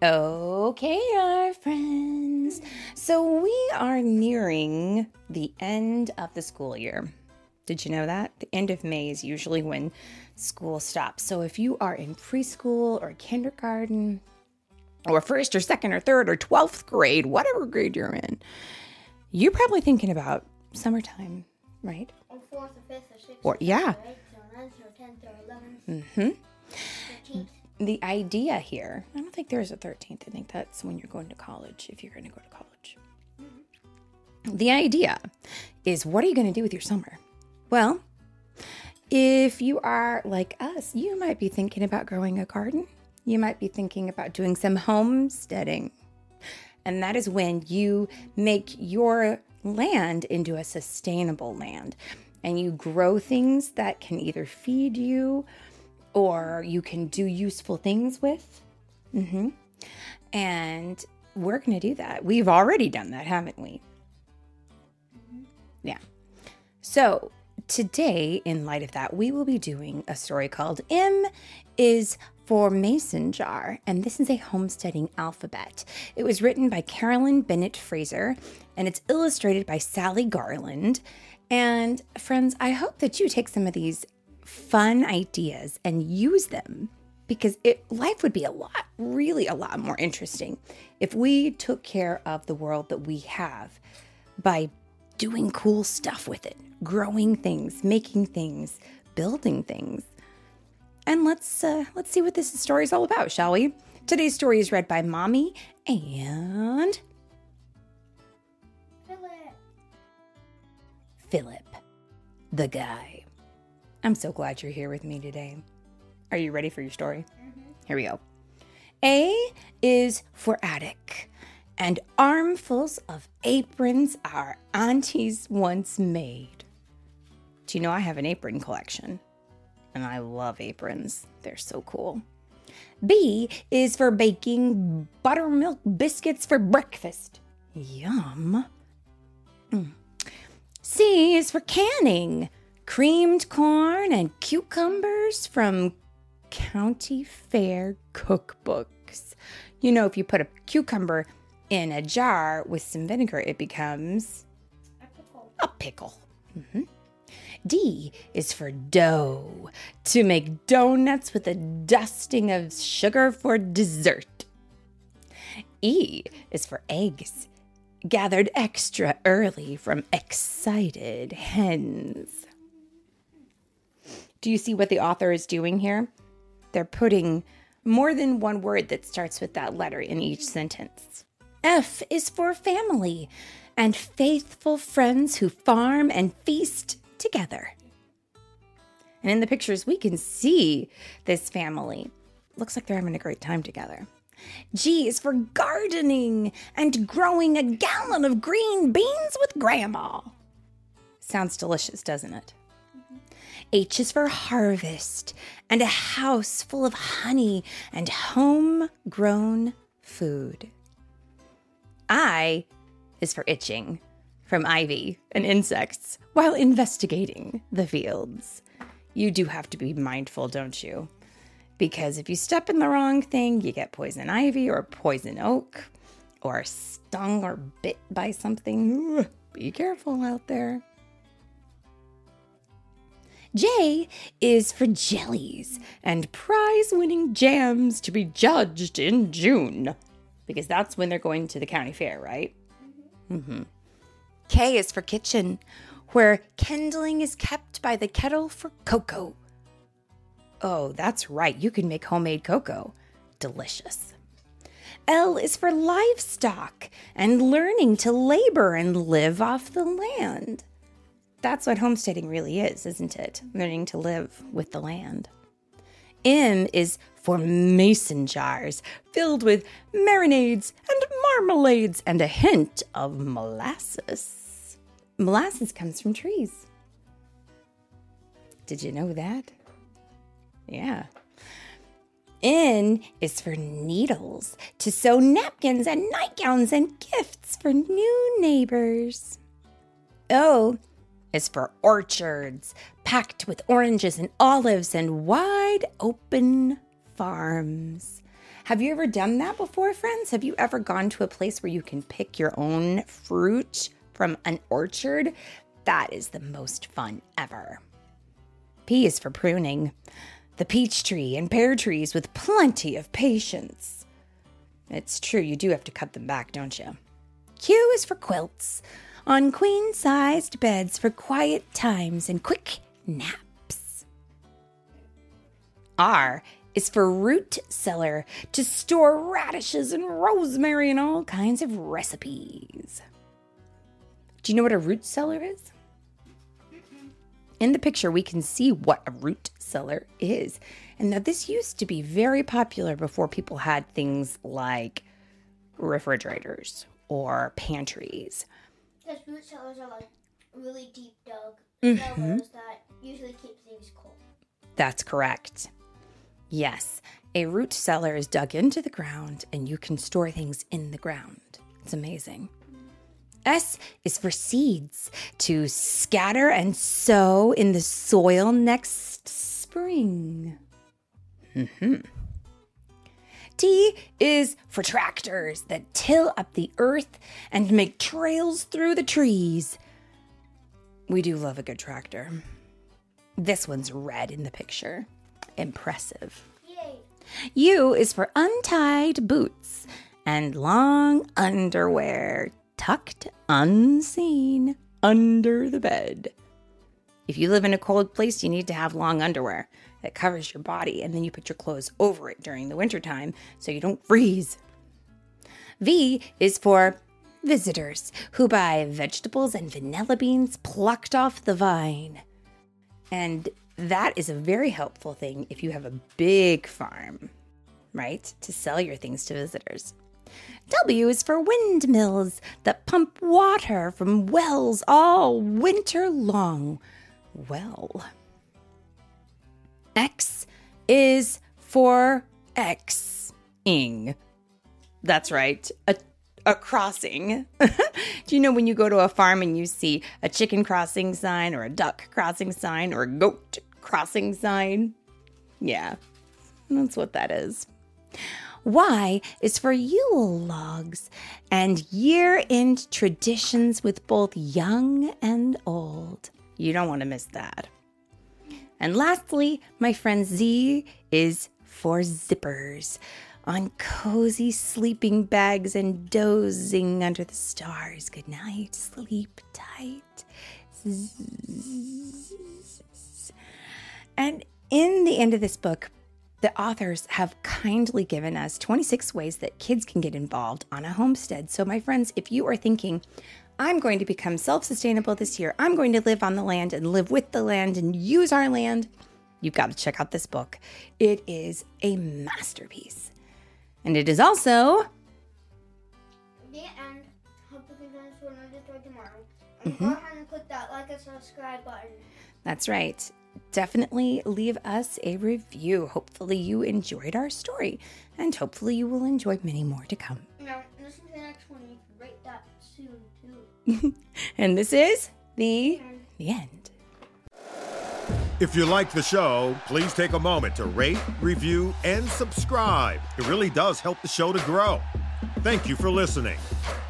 Okay, our friends. So we are nearing the end of the school year. Did you know that? The end of May is usually when school stops. So if you are in preschool or kindergarten or first or second or third or 12th grade, whatever grade you're in, you're probably thinking about summertime, right? Or 4th or 5th or 6th Or, yeah. or 8th or 9th or 10th or 11th. Mm-hmm. 13th. The idea here, I don't think there's a 13th. I think that's when you're going to college, if you're going to go to college. Mm-hmm. The idea is, what are you going to do with your summer? Well, if you are like us, you might be thinking about growing a garden. You might be thinking about doing some homesteading. And that is when you make your land into a sustainable land. And you grow things that can either feed you or you can do useful things with. Mm-hmm. And we're going to do that. We've already done that, haven't we? Mm-hmm. Yeah. So today, in light of that, we will be doing a story called M is for Mason Jar, and this is a homesteading alphabet. It was written by Carolyn Bennett Fraser, and it's illustrated by Sally Garland. And friends, I hope that you take some of these fun ideas and use them, because life would be really a lot more interesting if we took care of the world that we have by doing cool stuff with it, growing things, making things, building things. And let's see what this story is all about, shall we? Today's story is read by Mommy and Philip, the guy. I'm so glad you're here with me today. Are you ready for your story? Mm-hmm. Here we go. A is for attic, and armfuls of aprons our aunties once made. Do you know I have an apron collection? And I love aprons. They're so cool. B is for baking buttermilk biscuits for breakfast. Yum. C is for canning creamed corn and cucumbers from county fair cookbooks. You know, if you put a cucumber in a jar with some vinegar, it becomes a pickle. Mm-hmm. D is for dough, to make donuts with a dusting of sugar for dessert. E is for eggs, gathered extra early from excited hens. Do you see what the author is doing here? They're putting more than one word that starts with that letter in each sentence. F is for family and faithful friends who farm and feast together. And in the pictures, we can see this family. Looks like they're having a great time together. G is for gardening and growing a gallon of green beans with Grandma. Sounds delicious, doesn't it? Mm-hmm. H is for harvest and a house full of honey and homegrown food. I is for itching from ivy and insects while investigating the fields. You do have to be mindful, don't you? Because if you step in the wrong thing, you get poison ivy or poison oak or stung or bit by something. Ooh, be careful out there. J is for jellies and prize-winning jams to be judged in June. Because that's when they're going to the county fair, right? Mm-hmm. K is for kitchen, where kindling is kept by the kettle for cocoa. Oh, that's right. You can make homemade cocoa. Delicious. L is for livestock and learning to labor and live off the land. That's what homesteading really is, isn't it? Learning to live with the land. M is for mason jars filled with marinades and marmalades and a hint of molasses. Molasses comes from trees. Did you know that? Yeah. N is for needles to sew napkins and nightgowns and gifts for new neighbors. O is for orchards packed with oranges and olives and wide open farms. Have you ever done that before, friends? Have you ever gone to a place where you can pick your own fruit from an orchard? That is the most fun ever. P is for pruning. The peach tree and pear trees with plenty of patience. It's true, you do have to cut them back, don't you? Q is for quilts. On queen-sized beds for quiet times and quick naps. R is for root cellar, to store radishes and rosemary and all kinds of recipes. Do you know what a root cellar is? In the picture, we can see what a root cellar is. And now this used to be very popular before people had things like refrigerators or pantries. Because root cellars are like really deep dug cellars that usually keep things cold. That's correct. Yes, a root cellar is dug into the ground and you can store things in the ground. It's amazing. S is for seeds, to scatter and sow in the soil next spring. T is for tractors that till up the earth and make trails through the trees. We do love a good tractor. This one's red in the picture. Impressive. Yay! U is for untied boots and long underwear, tucked unseen under the bed. If you live in a cold place, you need to have long underwear that covers your body, and then you put your clothes over it during the wintertime so you don't freeze. V is for visitors who buy vegetables and vanilla beans plucked off the vine. And that is a very helpful thing if you have a big farm, right? To sell your things to visitors. W is for windmills that pump water from wells all winter long. Well. X is for X-ing. That's right, a crossing. Do you know when you go to a farm and you see a chicken crossing sign or a duck crossing sign or a goat crossing sign? Yeah, that's what that is. Y is for Yule logs and year-end traditions with both young and old. You don't want to miss that. And lastly, my friend, Z is for zippers on cozy sleeping bags and dozing under the stars. Good night, sleep tight. And in the end of this book, the authors have kindly given us 26 ways that kids can get involved on a homestead. So my friends, if you are thinking, I'm going to become self-sustainable this year, I'm going to live on the land and live with the land and use our land, you've got to check out this book. It is a masterpiece. And it is also The end. Hope you can finish for another story tomorrow. And go ahead and click that like and subscribe button. That's right. Definitely leave us a review. Hopefully you enjoyed our story, and hopefully you will enjoy many more to come. Now, listen to the next one. You can rate that soon, too. And this is the end. If you like the show, please take a moment to rate, review, and subscribe. It really does help the show to grow. Thank you for listening.